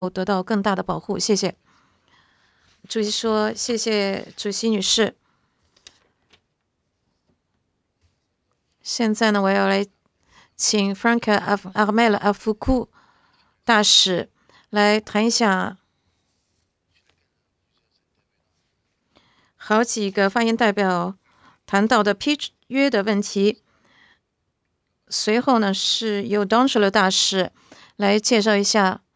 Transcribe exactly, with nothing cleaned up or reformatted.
得到更大的保护。谢谢。主席说：“谢谢主席女士。现在呢，我要来请 Frank 阿梅尔阿福库大使来谈一下好几个发言代表谈到的批约的问题。随后呢，是由 Donchler 大使来介绍一下